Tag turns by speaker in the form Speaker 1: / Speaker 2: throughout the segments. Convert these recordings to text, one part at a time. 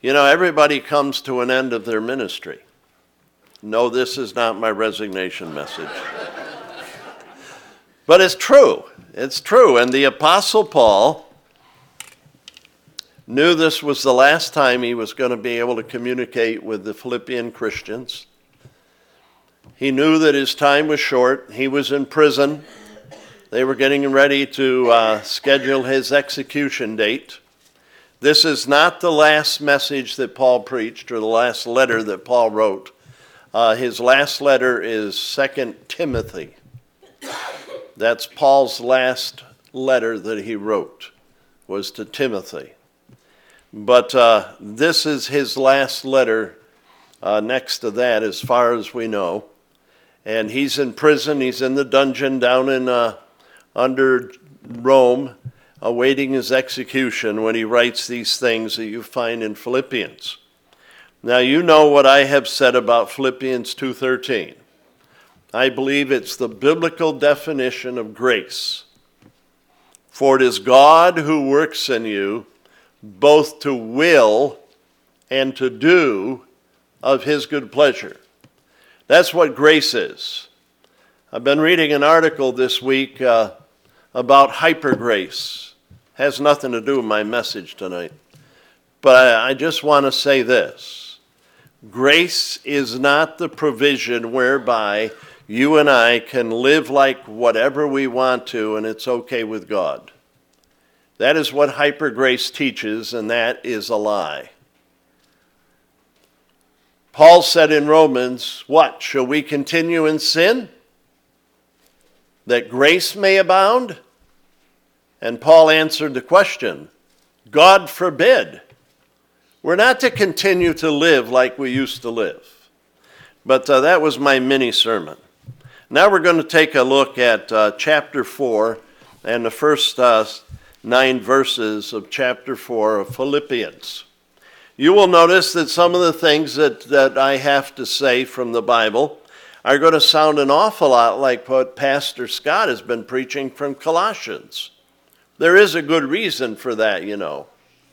Speaker 1: You know, everybody comes to an end of their ministry. No, this is not my resignation message. But it's true. It's true. And the Apostle Paul knew this was the last time he was going to be able to communicate with the Philippian Christians. He knew that his time was short. He was in prison. They were getting ready to schedule his execution date. This is not the last message that Paul preached or the last letter that Paul wrote. His last letter is 2 Timothy. That's Paul's last letter that he wrote, was to Timothy. But this is his last letter next to that, as far as we know. And he's in prison. He's in the dungeon down in under Rome, awaiting his execution when he writes these things that you find in Philippians. Now, you know what I have said about Philippians 2:13. I believe it's the biblical definition of grace. For it is God who works in you both to will and to do of his good pleasure. That's what grace is. I've been reading an article this week about hypergrace. Has nothing to do with my message tonight. But I just want to say this. Grace is not the provision whereby you and I can live like whatever we want to and it's okay with God. That is what hypergrace teaches, and that is a lie. Paul said in Romans, what? Shall we continue in sin, that grace may abound? And Paul answered the question, God forbid. We're not to continue to live like we used to live. But that was my mini sermon. Now we're going to take a look at chapter 4 and the first 9 verses of chapter 4 of Philippians. You will notice that some of the things that I have to say from the Bible are going to sound an awful lot like what Pastor Scott has been preaching from Colossians. There is a good reason for that, you know.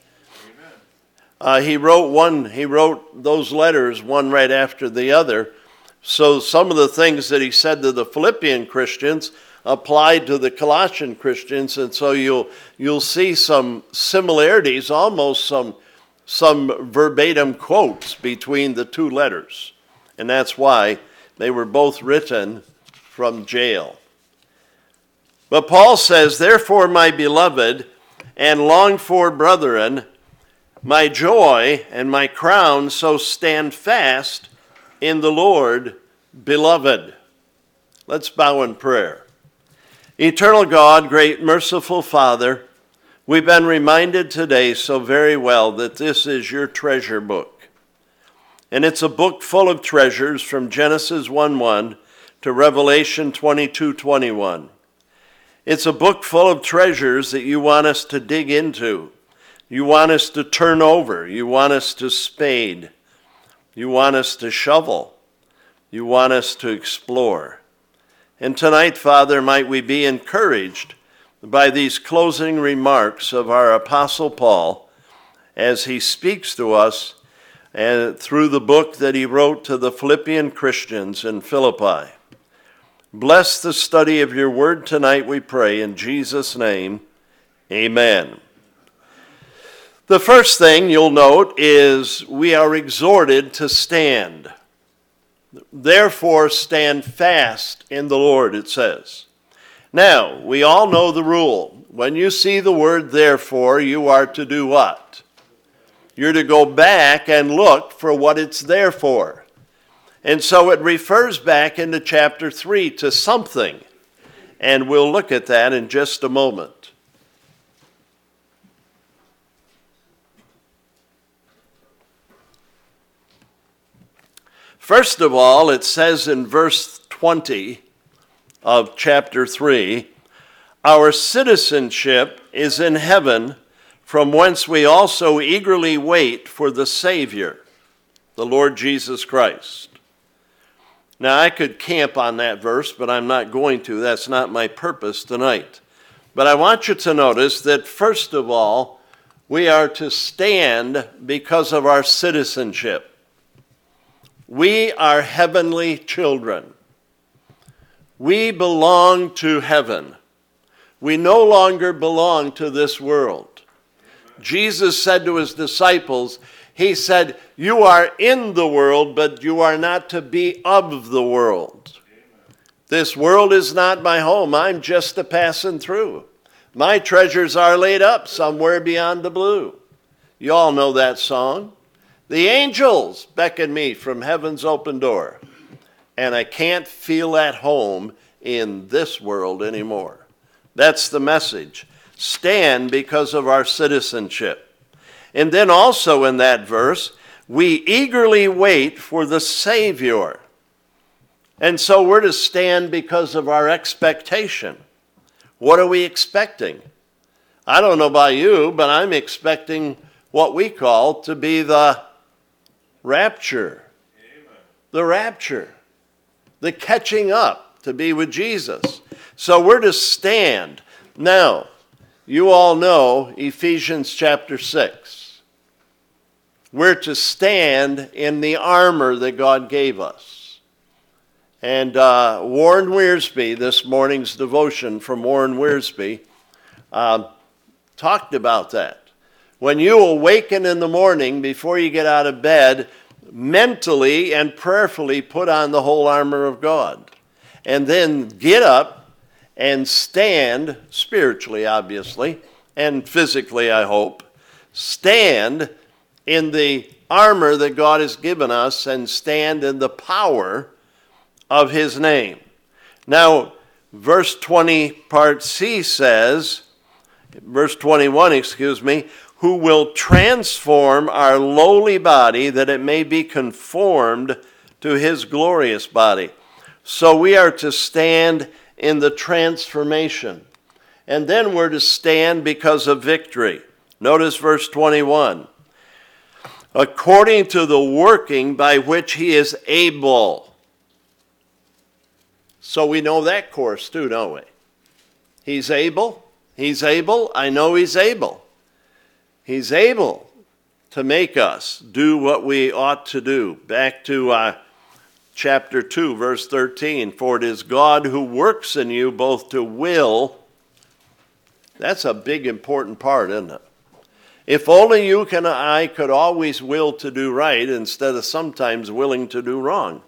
Speaker 1: He wrote those letters one right after the other. So some of the things that he said to the Philippian Christians applied to the Colossian Christians, and so you'll see some similarities, almost some verbatim quotes between the two letters. And that's why they were both written from jail. But Paul says, therefore, my beloved and longed for brethren, my joy and my crown, so stand fast in the Lord, beloved. Let's bow in prayer. Eternal God, great merciful Father, we've been reminded today so very well that this is your treasure book. And it's a book full of treasures from Genesis 1:1 to Revelation 22:21. It's a book full of treasures that you want us to dig into. You want us to turn over. You want us to spade. You want us to shovel. You want us to explore. And tonight, Father, might we be encouraged by these closing remarks of our Apostle Paul as he speaks to us through the book that he wrote to the Philippian Christians in Philippi. Bless the study of your word tonight, we pray, in Jesus' name, amen. The first thing you'll note is we are exhorted to stand. Therefore, stand fast in the Lord, it says. Now, we all know the rule. When you see the word therefore, you are to do what? You're to go back and look for what it's there for. And so it refers back into chapter 3 to something. And we'll look at that in just a moment. First of all, it says in verse 20 of chapter 3, our citizenship is in heaven, from whence we also eagerly wait for the Savior, the Lord Jesus Christ. Now, I could camp on that verse, but I'm not going to. That's not my purpose tonight. But I want you to notice that, first of all, We are to stand because of our citizenship. We are heavenly children. We belong to heaven. We no longer belong to this world. Jesus said to his disciples, he said, you are in the world, but you are not to be of the world. This world is not my home. I'm just a passing through. My treasures are laid up somewhere beyond the blue. You all know that song. The angels beckon me from heaven's open door, and I can't feel at home in this world anymore. That's the message. Stand because of our citizenship. And then also in that verse, we eagerly wait for the Savior. And so we're to stand because of our expectation. What are we expecting? I don't know about you, but I'm expecting what we call to be the rapture. Amen. The rapture. The catching up to be with Jesus. So we're to stand. Now, you all know Ephesians chapter 6. We're to stand in the armor that God gave us. And Warren Wiersbe, this morning's devotion from Warren Wiersbe, talked about that. When you awaken in the morning, before you get out of bed, mentally and prayerfully put on the whole armor of God. And then get up and stand, spiritually obviously, and physically I hope, stand in the armor that God has given us and stand in the power of his name. Now, verse 20, part C says, verse 21, who will transform our lowly body that it may be conformed to his glorious body. So we are to stand in the transformation. And then we're to stand because of victory. Notice verse 21. According to the working by which he is able. So we know that course too, don't we? He's able. He's able. I know he's able. He's able to make us do what we ought to do. Back to chapter 2, verse 13. For it is God who works in you both to will. That's a big, important part, isn't it? If only you and I could always will to do right instead of sometimes willing to do wrong.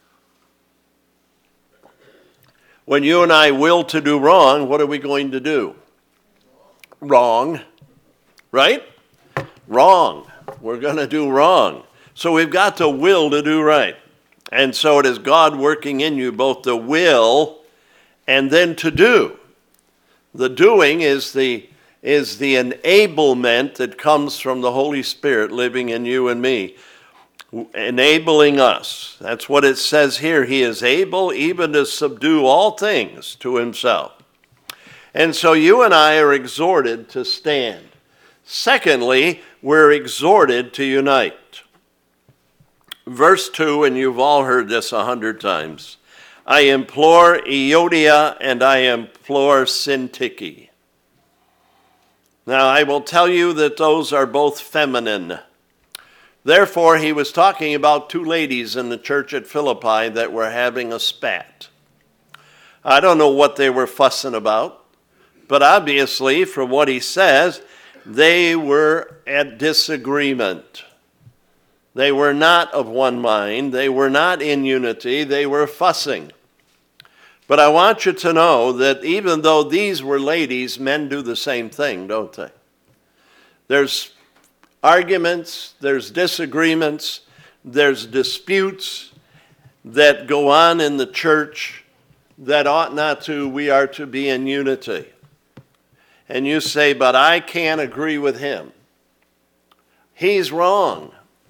Speaker 1: When you and I will to do wrong, what are we going to do? Wrong. Right? Wrong. We're going to do wrong. So we've got to will to do right. And so it is God working in you both to will and then to do. The doing is the enablement that comes from the Holy Spirit living in you and me, enabling us. That's what it says here. He is able even to subdue all things to himself. And so you and I are exhorted to stand. Secondly, we're exhorted to unite. Verse 2, and you've all heard this 100 times. I implore Euodia and I implore Syntyche. Now, I will tell you that those are both feminine. Therefore, he was talking about two ladies in the church at Philippi that were having a spat. I don't know what they were fussing about, but obviously, from what he says, they were at disagreement. They were not of one mind. They were not in unity. They were fussing. But I want you to know that even though these were ladies, men do the same thing, don't they? There's arguments, there's disagreements, there's disputes that go on in the church that ought not to. We are to be in unity. And you say, but I can't agree with him. He's wrong.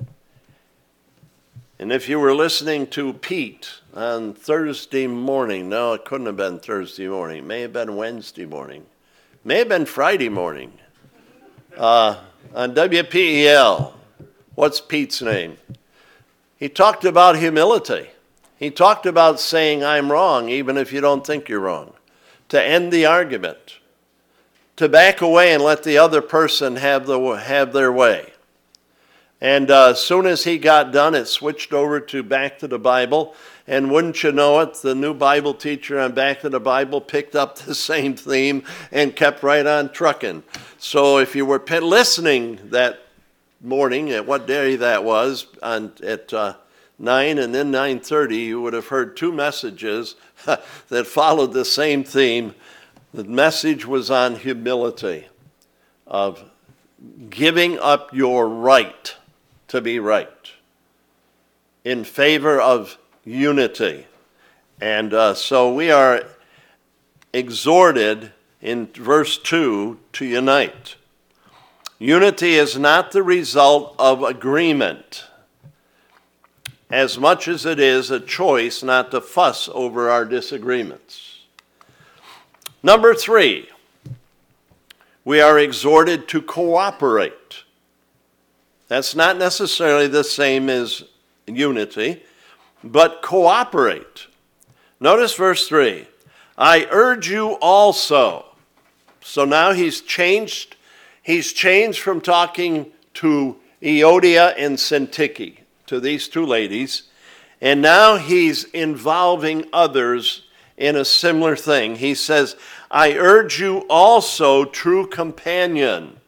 Speaker 1: And if you were listening to Pete on Thursday morning, no, it couldn't have been Thursday morning. It may have been Wednesday morning. May have been Friday morning. On WPEL. What's Pete's name? He talked about humility. He talked about saying, I'm wrong, even if you don't think you're wrong, to end the argument. to back away and let the other person have their way. And as soon as he got done, it switched over to Back to the Bible. And wouldn't you know it, the new Bible teacher on Back to the Bible picked up the same theme and kept right on trucking. So if you were listening that morning at what day that was, at 9 and then 9:30, you would have heard two messages that followed the same theme. The message was on humility, of giving up your right to be right in favor of unity. And so we are exhorted in verse 2 to unite. Unity is not the result of agreement, as much as it is a choice not to fuss over our disagreements. Number 3, we are exhorted to cooperate. That's not necessarily the same as unity, but cooperate. Notice verse 3. I urge you also. So now he's changed from talking to Euodia and Syntyche, to these two ladies, and now he's involving others in a similar thing. He says, I urge you also, true companion.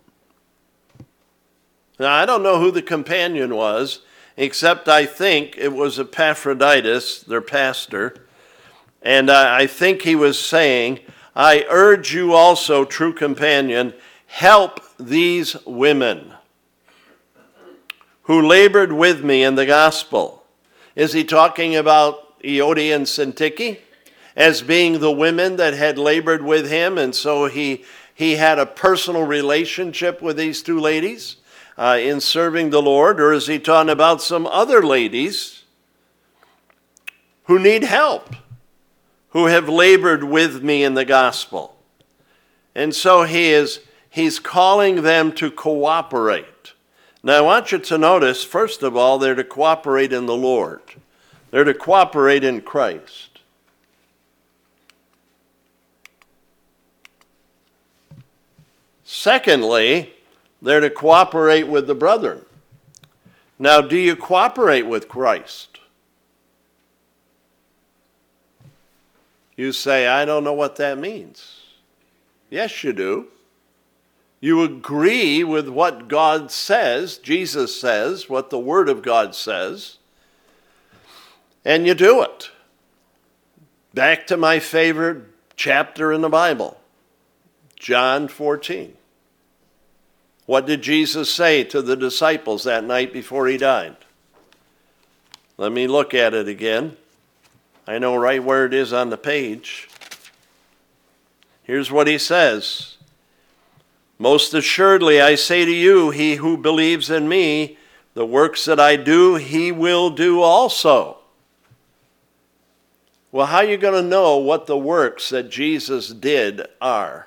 Speaker 1: Now, I don't know who the companion was, except I think it was Epaphroditus, their pastor. And I think he was saying, I urge you also, true companion, help these women who labored with me in the gospel. Is he talking about Euodia and Syntyche as being the women that had labored with him, and so he had a personal relationship with these two ladies in serving the Lord? Or is he talking about some other ladies who need help, who have labored with me in the gospel? And so he's calling them to cooperate. Now I want you to notice, first of all, they're to cooperate in the Lord. They're to cooperate in Christ. Secondly, they're to cooperate with the brethren. Now, do you cooperate with Christ? You say, I don't know what that means. Yes, you do. You agree with what God says, Jesus says, what the Word of God says, and you do it. Back to my favorite chapter in the Bible, John 14. What did Jesus say to the disciples that night before he died? Let me look at it again. I know right where it is on the page. Here's what he says. Most assuredly, I say to you, he who believes in me, the works that I do, he will do also. Well, how are you going to know what the works that Jesus did are?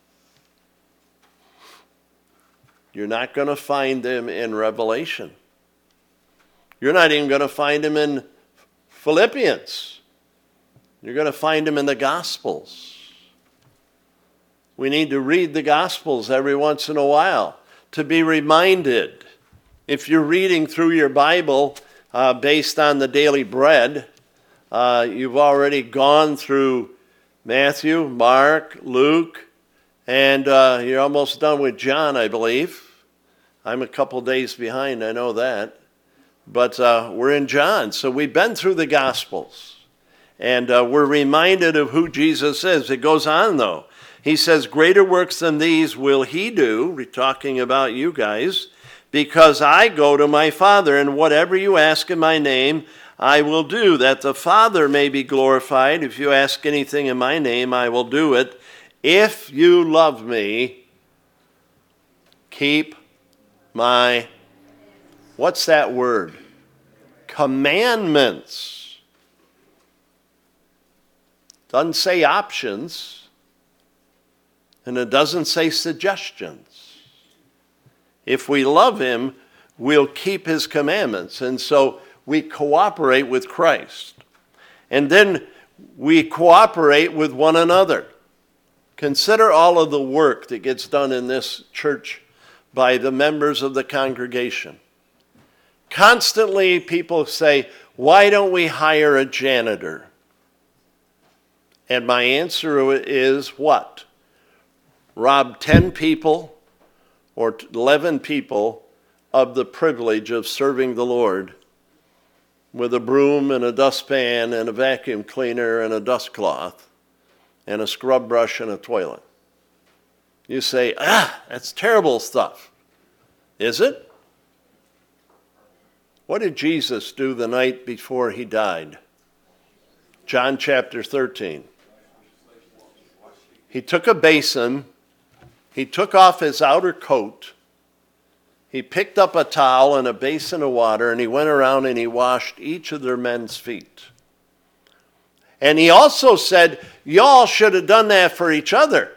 Speaker 1: You're not going to find them in Revelation. You're not even going to find them in Philippians. You're going to find them in the Gospels. We need to read the Gospels every once in a while to be reminded. If you're reading through your Bible based on the daily bread, you've already gone through Matthew, Mark, Luke, and you're almost done with John, I believe. I'm a couple days behind, I know that. But we're in John, so we've been through the Gospels. And we're reminded of who Jesus is. It goes on, though. He says, greater works than these will he do, we're talking about you guys, because I go to my Father, and whatever you ask in my name, I will do, that the Father may be glorified. If you ask anything in my name, I will do it. If you love me, keep my, what's that word? Commandments. Doesn't say options. And it doesn't say suggestions. If we love him, we'll keep his commandments. And so we cooperate with Christ. And then we cooperate with one another. Consider all of the work that gets done in this church by the members of the congregation. Constantly people say, why don't we hire a janitor? And my answer is what? Rob 10 people or 11 people of the privilege of serving the Lord with a broom and a dustpan and a vacuum cleaner and a dust cloth and a scrub brush and a toilet. You say, that's terrible stuff. Is it? What did Jesus do the night before he died? John chapter 13. He took a basin, he took off his outer coat, he picked up a towel and a basin of water, and he went around and he washed each of their men's feet. And he also said, y'all should have done that for each other.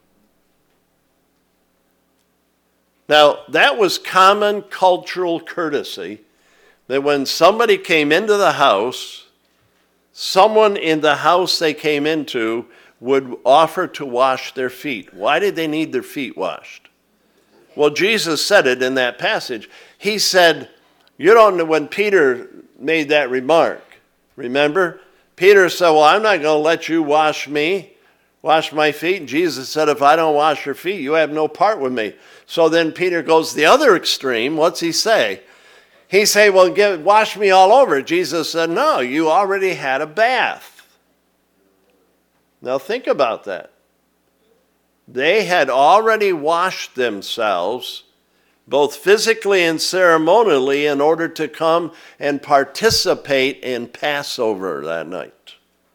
Speaker 1: Now, that was common cultural courtesy, that when somebody came into the house, someone in the house they came into would offer to wash their feet. Why did they need their feet washed? Well, Jesus said it in that passage. He said, you don't know, when Peter made that remark, remember? Peter said, well, I'm not going to let you wash my feet. And Jesus said, if I don't wash your feet, you have no part with me. So then Peter goes the other extreme. What's he say? He say, well, wash me all over. Jesus said, no, you already had a bath. Now think about that. They had already washed themselves, both physically and ceremonially, in order to come and participate in Passover that night.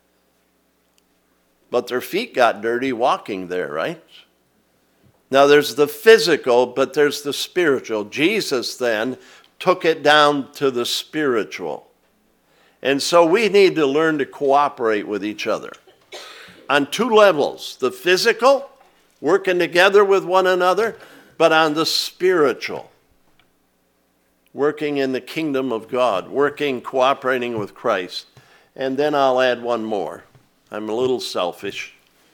Speaker 1: But their feet got dirty walking there, right? Now there's the physical, but there's the spiritual. Jesus then took it down to the spiritual. And so we need to learn to cooperate with each other on two levels: the physical, working together with one another, but on the spiritual, working in the kingdom of God, cooperating with Christ. And then I'll add one more. I'm a little selfish.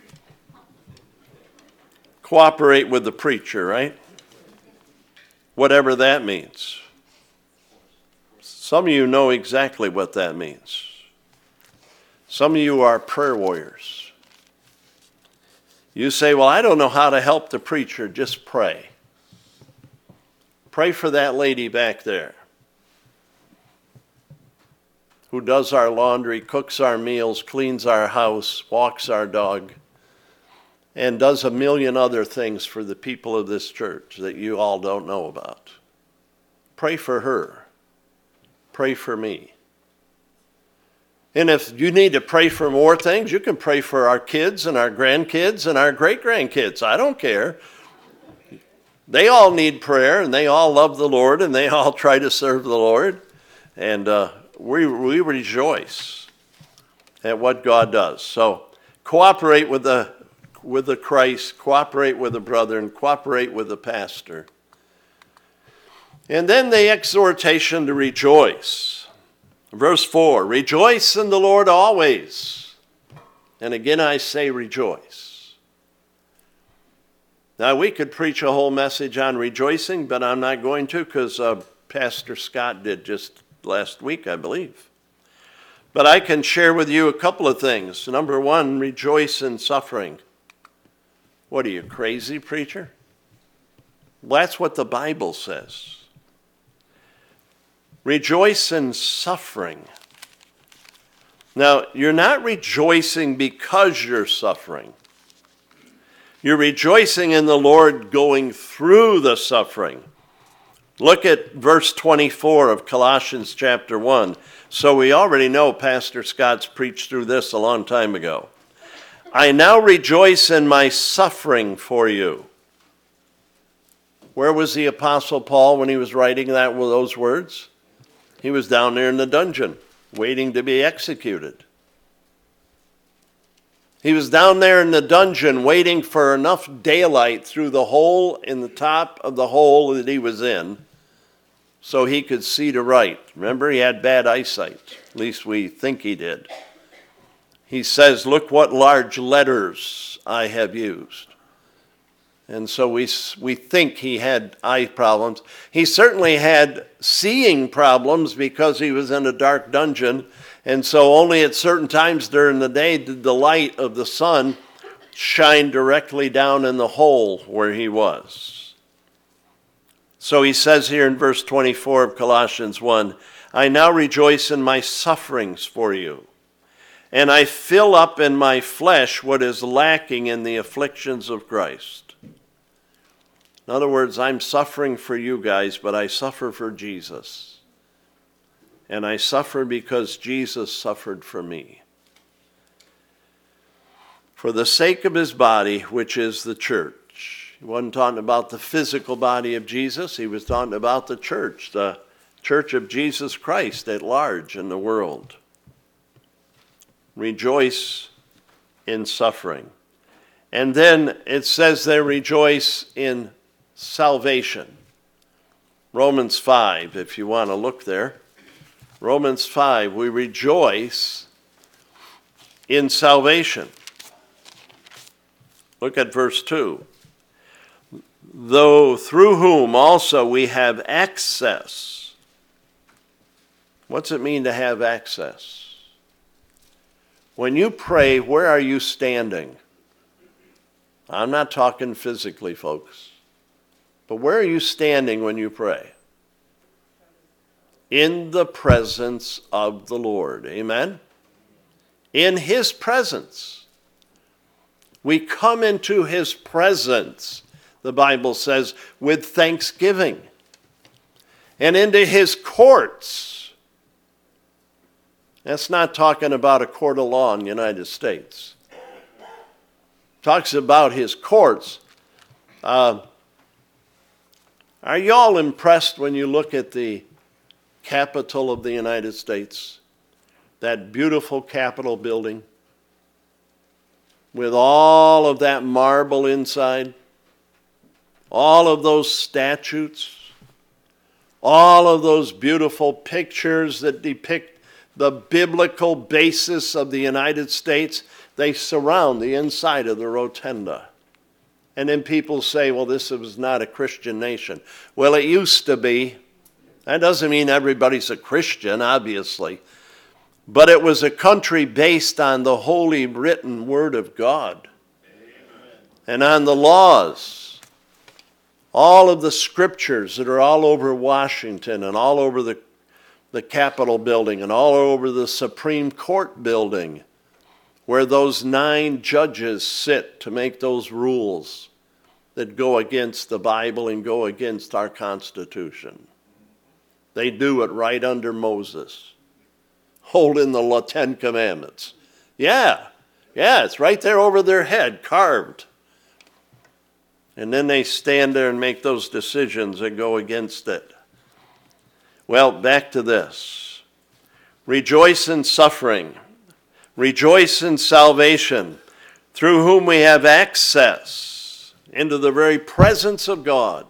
Speaker 1: Cooperate with the preacher, right? Whatever that means. Some of you know exactly what that means. Some of you are prayer warriors. You say, well, I don't know how to help the preacher. Just pray. Pray for that lady back there who does our laundry, cooks our meals, cleans our house, walks our dog, and does a million other things for the people of this church that you all don't know about. Pray for her. Pray for me. And if you need to pray for more things, you can pray for our kids and our grandkids and our great-grandkids. I don't care. They all need prayer, and they all love the Lord, and they all try to serve the Lord. And we rejoice at what God does. So cooperate with the Christ, cooperate with the brother, and cooperate with the pastor. And then the exhortation to rejoice. Verse 4, rejoice in the Lord always. And again I say rejoice. Now we could preach a whole message on rejoicing, but I'm not going to, because Pastor Scott did just last week, I believe. But I can share with you a couple of things. Number one, rejoice in suffering. What are you, crazy, preacher? Well, that's what the Bible says. Rejoice in suffering. Now, you're not rejoicing because you're suffering. You're rejoicing in the Lord going through the suffering. Look at verse 24 of Colossians chapter 1. So we already know Pastor Scott's preached through this a long time ago. I now rejoice in my suffering for you. Where was the Apostle Paul when he was writing those words? He was down there in the dungeon, waiting to be executed. He was down there in the dungeon waiting for enough daylight through the hole in the top of the hole that he was in so he could see to write. Remember, he had bad eyesight. At least we think he did. he says, look what large letters I have used. And so we think he had eye problems. He certainly had seeing problems because he was in a dark dungeon. And so only at certain times during the day did the light of the sun shine directly down in the hole where he was. So he says here in verse 24 of Colossians 1, I now rejoice in my sufferings for you, and I fill up in my flesh what is lacking in the afflictions of Christ. In other words, I'm suffering for you guys, but I suffer for Jesus. And I suffer because Jesus suffered for me. For the sake of his body, which is the church. He wasn't talking about the physical body of Jesus. He was talking about the church of Jesus Christ at large in the world. Rejoice in suffering. And then it says they rejoice in salvation. Romans 5, if you want to look there. Romans 5, we rejoice in salvation. Look at verse 2. Though through whom also we have access. What's it mean to have access? When you pray, where are you standing? I'm not talking physically, folks. But where are you standing when you pray? In the presence of the Lord. Amen? In his presence. We come into his presence, the Bible says, with thanksgiving. And into his courts. That's not talking about a court of law in the United States. It talks about his courts. Are you all impressed when you look at the Capitol of the United States? That beautiful Capitol building with all of that marble inside, all of those statues, all of those beautiful pictures that depict the biblical basis of the United States. They surround the inside of the rotunda. And then people say, well, this was not a Christian nation. Well, it used to be. That doesn't mean everybody's a Christian, obviously. But it was a country based on the holy written word of God. Amen. And on the laws. All of the scriptures that are all over Washington and all over the Capitol building and all over the Supreme Court building, where those 9 judges sit to make those rules that go against the Bible and go against our Constitution. They do it right under Moses, holding the 10 Commandments. Yeah, it's right there over their head, carved. And then they stand there and make those decisions that go against it. Well, back to this. Rejoice in suffering. Rejoice in salvation, through whom we have access into the very presence of God,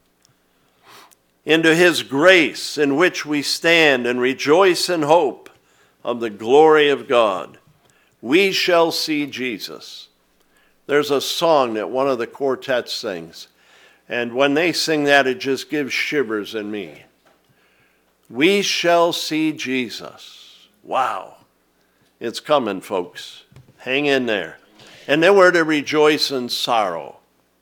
Speaker 1: into his grace in which we stand and rejoice in hope of the glory of God. We shall see Jesus. There's a song that one of the quartets sings, and when they sing that, it just gives shivers in me. We shall see Jesus. Wow. It's coming, folks. Hang in there. And then we're to rejoice in sorrow.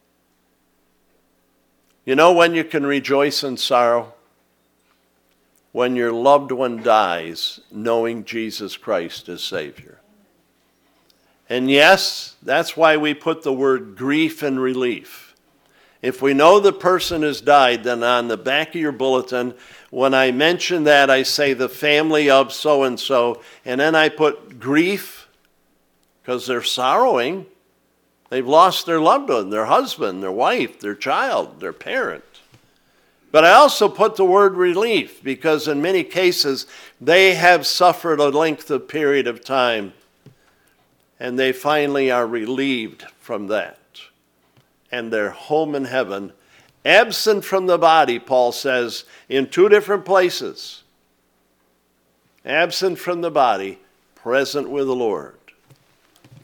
Speaker 1: You know when you can rejoice in sorrow? When your loved one dies knowing Jesus Christ as Savior. And yes, that's why we put the word grief and relief. If we know the person has died, then on the back of your bulletin, when I mention that, I say the family of so-and-so, and then I put grief, because they're sorrowing. They've lost their loved one, their husband, their wife, their child, their parent. But I also put the word relief, because in many cases, they have suffered a length of period of time, and they finally are relieved from that. And they're home in heaven, absent from the body, Paul says, in 2 different places. Absent from the body, present with the Lord.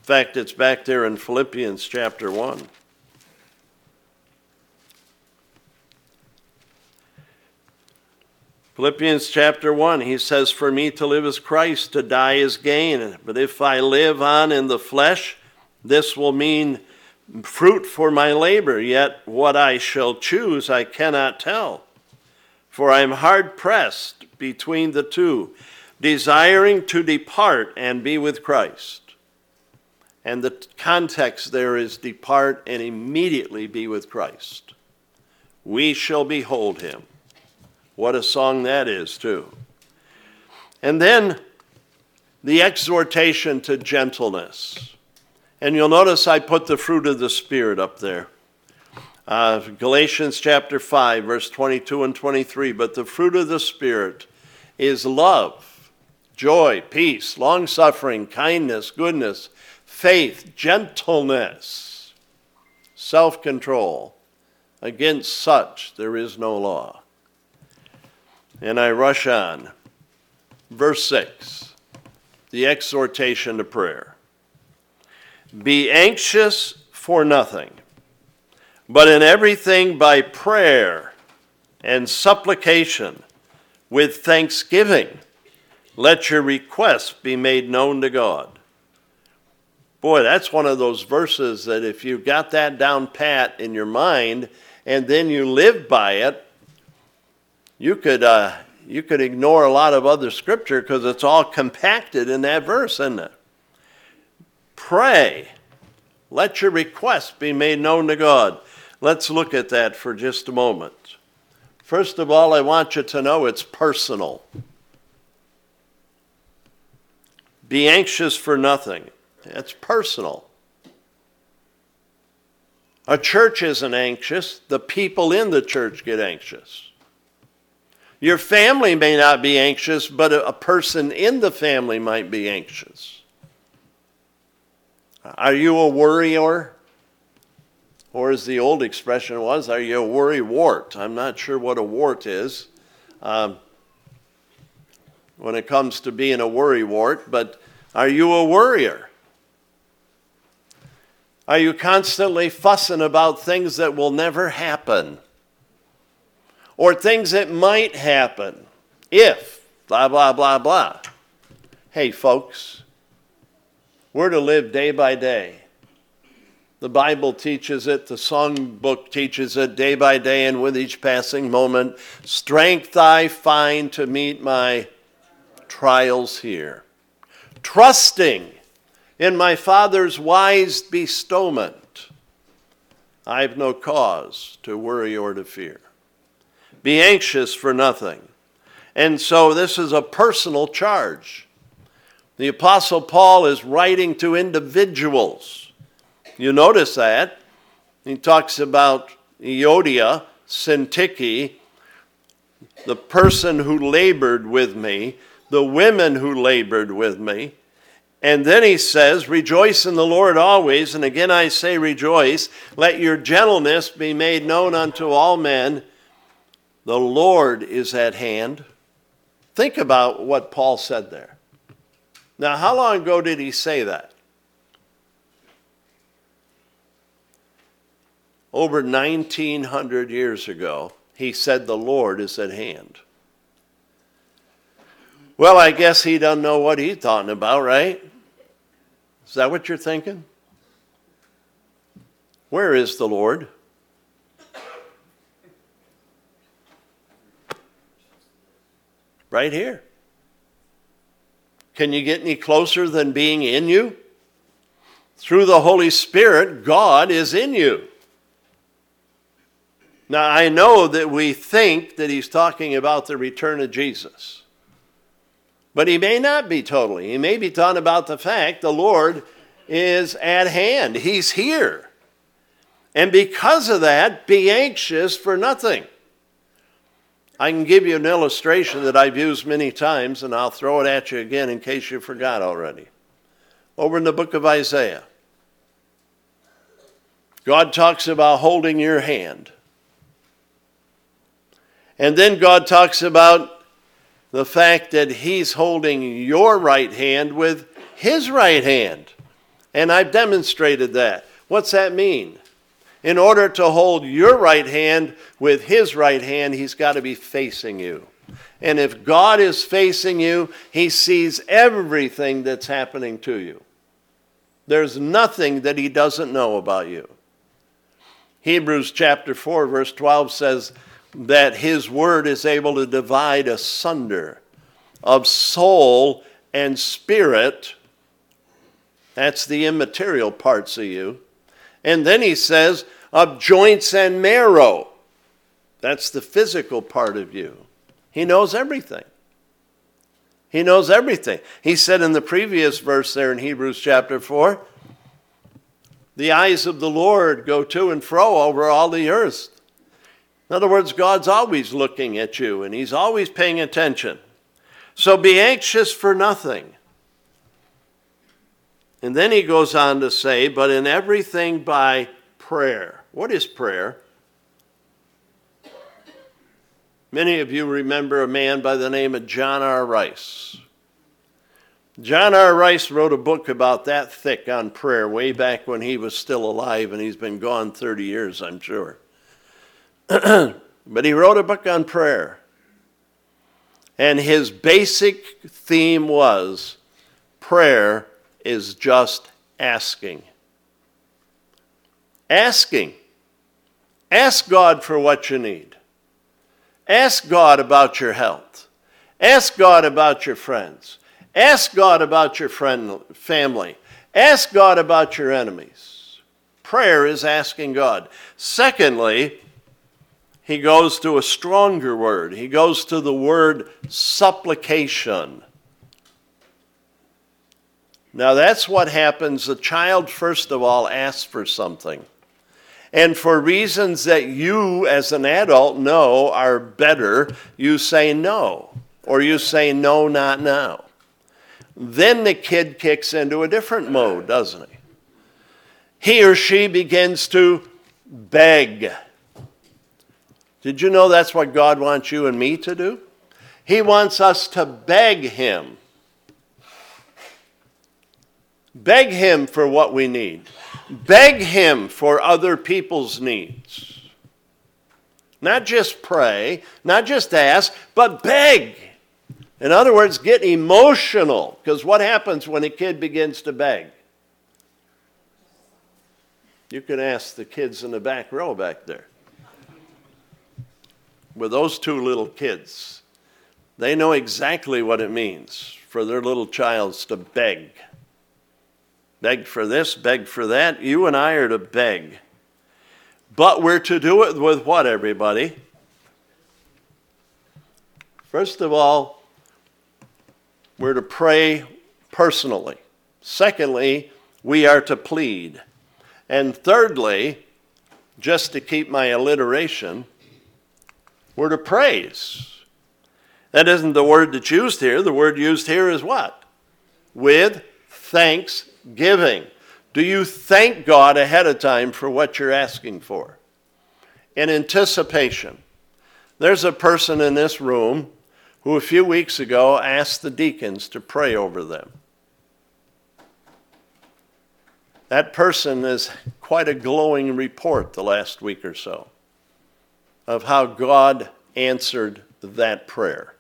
Speaker 1: fact, it's back there in Philippians chapter 1. Philippians chapter 1, he says, "For me to live is Christ, to die is gain. But if I live on in the flesh, this will mean fruit for my labor. Yet what I shall choose I cannot tell. For I am hard pressed between the two, desiring to depart and be with Christ." And the context there is depart and immediately be with Christ. We shall behold him. What a song that is, too. And then the exhortation to gentleness. And you'll notice I put the fruit of the Spirit up there. Galatians chapter 5, verse 22 and 23. "But the fruit of the Spirit is love, joy, peace, long-suffering, kindness, goodness, faith, gentleness, self-control. Against such there is no law." And I rush on. Verse 6, the exhortation to prayer. "Be anxious for nothing, but in everything by prayer and supplication with thanksgiving, let your requests be made known to God." Boy, that's one of those verses that if you've got that down pat in your mind and then you live by it, you could ignore a lot of other scripture because it's all compacted in that verse, isn't it? Pray. Let your requests be made known to God. Let's look at that for just a moment. First of all, I want you to know it's personal. Be anxious for nothing. It's personal. A church isn't anxious. The people in the church get anxious. Your family may not be anxious, but a person in the family might be anxious. Are you a worrier? Or as the old expression was, are you a worry-wart? I'm not sure what a wart is when it comes to being a worry-wart, but are you a worrier? Are you constantly fussing about things that will never happen? Or things that might happen if, blah, blah, blah, blah. Hey, folks, we're to live day by day. The Bible teaches it, the songbook teaches it, day by day and with each passing moment. Strength I find to meet my trials here. Trusting in my Father's wise bestowment, I have no cause to worry or to fear. Be anxious for nothing. And so this is a personal charge. The Apostle Paul is writing to individuals. You notice that. He talks about Euodia, Syntyche, the person who labored with me, the women who labored with me. And then he says, "Rejoice in the Lord always." And again I say rejoice. "Let your gentleness be made known unto all men. The Lord is at hand." Think about what Paul said there. Now, how long ago did he say that? Over 1,900 years ago, he said the Lord is at hand. Well, I guess he doesn't know what he's talking about, right? Is that what you're thinking? Where is the Lord? Right here. Can you get any closer than being in you? Through the Holy Spirit, God is in you. Now, I know that we think that he's talking about the return of Jesus. But he may not be totally. He may be talking about the fact the Lord is at hand. He's here. And because of that, be anxious for nothing. I can give you an illustration that I've used many times, and I'll throw it at you again in case you forgot already. Over in the book of Isaiah, God talks about holding your hand. And then God talks about the fact that he's holding your right hand with his right hand. And I've demonstrated that. What's that mean? In order to hold your right hand with his right hand, he's got to be facing you. And if God is facing you, he sees everything that's happening to you. There's nothing that he doesn't know about you. Hebrews chapter 4, verse 12 says that his word is able to divide asunder of soul and spirit. That's the immaterial parts of you. And then he says, of joints and marrow. That's the physical part of you. He knows everything. He knows everything. He said in the previous verse there in Hebrews chapter 4, the eyes of the Lord go to and fro over all the earth. In other words, God's always looking at you and he's always paying attention. So be anxious for nothing. And then he goes on to say, but in everything by prayer. What is prayer? Many of you remember a man by the name of John R. Rice. John R. Rice wrote a book about that thick on prayer way back when he was still alive, and he's been gone 30 years, I'm sure. But he wrote a book on prayer. And his basic theme was prayer is just asking. Asking. Ask God for what you need. Ask God about your health. Ask God about your friends. Ask God about your family. Ask God about your enemies. Prayer is asking God. Secondly, he goes to a stronger word. He goes to the word supplication. Now that's what happens. The child, first of all, asks for something. And for reasons that you as an adult know are better, you say no. Or you say no, not now. Then the kid kicks into a different mode, doesn't he? He or she begins to beg. Did you know that's what God wants you and me to do? He wants us to beg him. Beg him for what we need. Beg him for other people's needs. Not just pray, not just ask, but beg. In other words, get emotional. Because what happens when a kid begins to beg? You can ask the kids in the back row back there. With those two little kids, they know exactly what it means for their little childs to beg. Beg for this, beg for that. You and I are to beg. But we're to do it with what, everybody? First of all, we're to pray personally. Secondly, we are to plead. And thirdly, just to keep my alliteration, we're to praise. That isn't the word that's used here. The word used here is what? With thanksgiving. Do you thank God ahead of time for what you're asking for? In anticipation. There's a person in this room who a few weeks ago asked the deacons to pray over them. That person has quite a glowing report the last week or so of how God answered that prayer.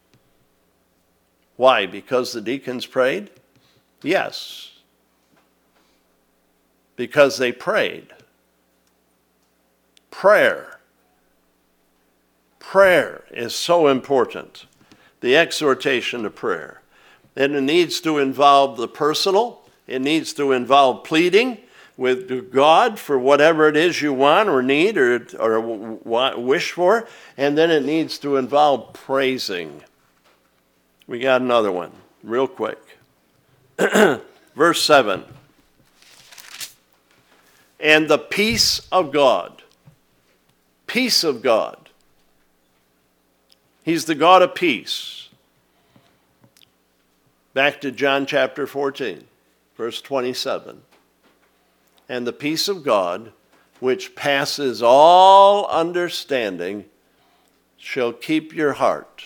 Speaker 1: Why? Because the deacons prayed? Yes. Because they prayed. Prayer. Prayer is so important. The exhortation to prayer. And it needs to involve the personal. It needs to involve pleading with God for whatever it is you want or need or wish for. And then it needs to involve praising. We got another one, real quick. Verse 7. And the peace of God. Peace of God. He's the God of peace. Back to John chapter 14, verse 27. And the peace of God, which passes all understanding, shall keep your heart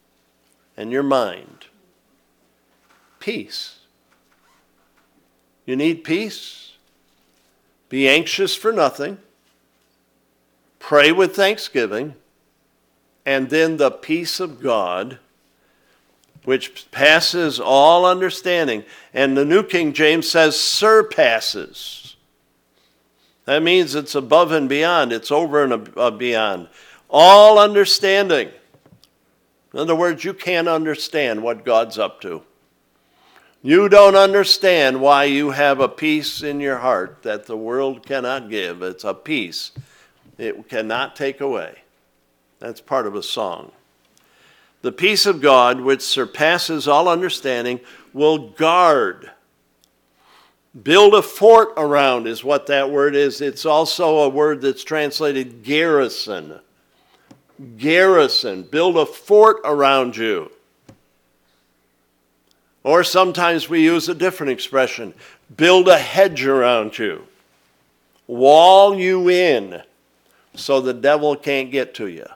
Speaker 1: and your mind. Peace. You need peace? Be anxious for nothing. Pray with thanksgiving. And then the peace of God, which passes all understanding. And the New King James says surpasses. That means it's above and beyond. It's over and beyond. All understanding. In other words, you can't understand what God's up to. You don't understand why you have a peace in your heart that the world cannot give. It's a peace it cannot take away. That's part of a song. The peace of God, which surpasses all understanding, will guard. Build a fort around is what that word is. It's also a word that's translated garrison. Garrison. Build a fort around you. Or sometimes we use a different expression. Build a hedge around you. Wall you in so the devil can't get to you.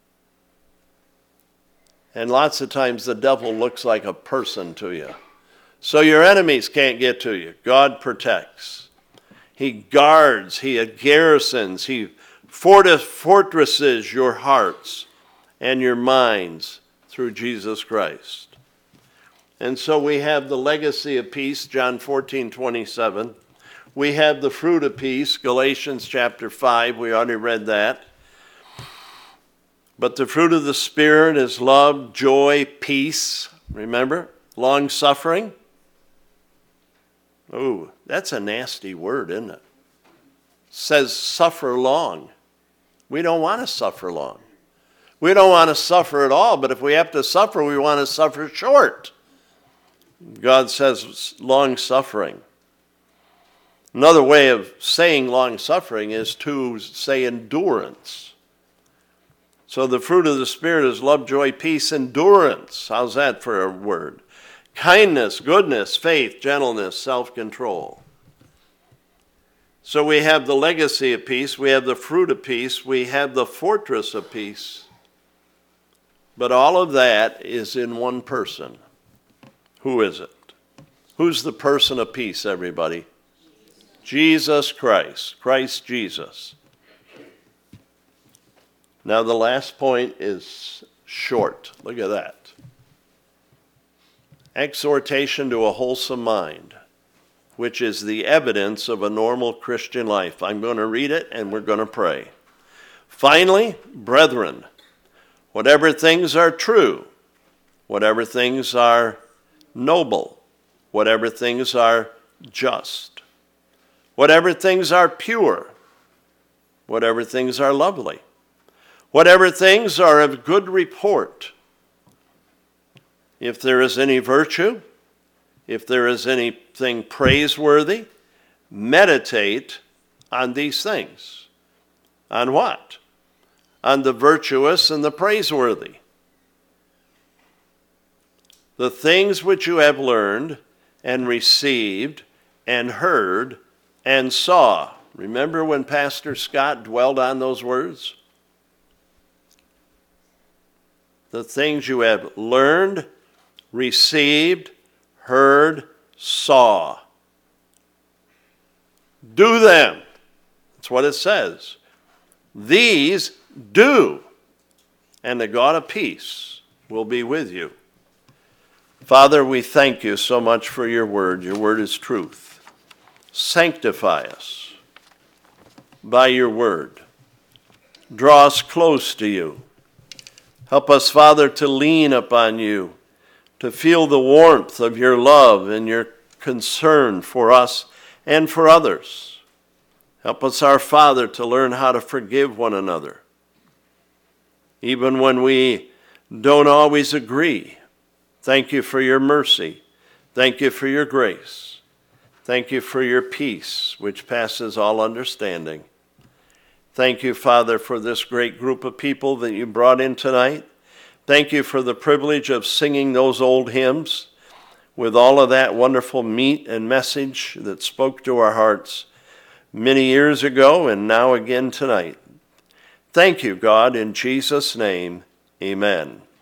Speaker 1: And lots of times the devil looks like a person to you. So your enemies can't get to you. God protects. He guards, he garrisons, he fortresses your hearts and your minds through Jesus Christ. And so we have the legacy of peace, John 14:27. We have the fruit of peace, Galatians chapter 5. We already read that. But the fruit of the Spirit is love, joy, peace. Remember? Long-suffering. Oh, that's a nasty word, isn't it? It says suffer long. We don't want to suffer long. We don't want to suffer at all, but if we have to suffer, we want to suffer short. God says long-suffering. Another way of saying long-suffering is to say endurance. So the fruit of the Spirit is love, joy, peace, endurance. How's that for a word? Kindness, goodness, faith, gentleness, self-control. So we have the legacy of peace, we have the fruit of peace, we have the fortress of peace. But all of that is in one person. Who is it? Who's the person of peace, everybody? Jesus Christ. Christ Jesus. Now the last point is short. Look at that. Exhortation to a wholesome mind, which is the evidence of a normal Christian life. I'm going to read it and we're going to pray. Finally, brethren, whatever things are true, whatever things are noble, whatever things are just, whatever things are pure, whatever things are lovely, whatever things are of good report, if there is any virtue, if there is anything praiseworthy, meditate on these things. On what? On the virtuous and the praiseworthy. The things which you have learned and received and heard and saw. Remember when Pastor Scott dwelled on those words? The things you have learned, received, heard, saw. Do them. That's what it says. These do, and the God of peace will be with you. Father, we thank you so much for your word. Your word is truth. Sanctify us by your word. Draw us close to you. Help us, Father, to lean upon you, to feel the warmth of your love and your concern for us and for others. Help us, our Father, to learn how to forgive one another, even when we don't always agree. Thank you for your mercy. Thank you for your grace. Thank you for your peace, which passes all understanding. Thank you, Father, for this great group of people that you brought in tonight. Thank you for the privilege of singing those old hymns with all of that wonderful meat and message that spoke to our hearts many years ago and now again tonight. Thank you, God, in Jesus' name, amen.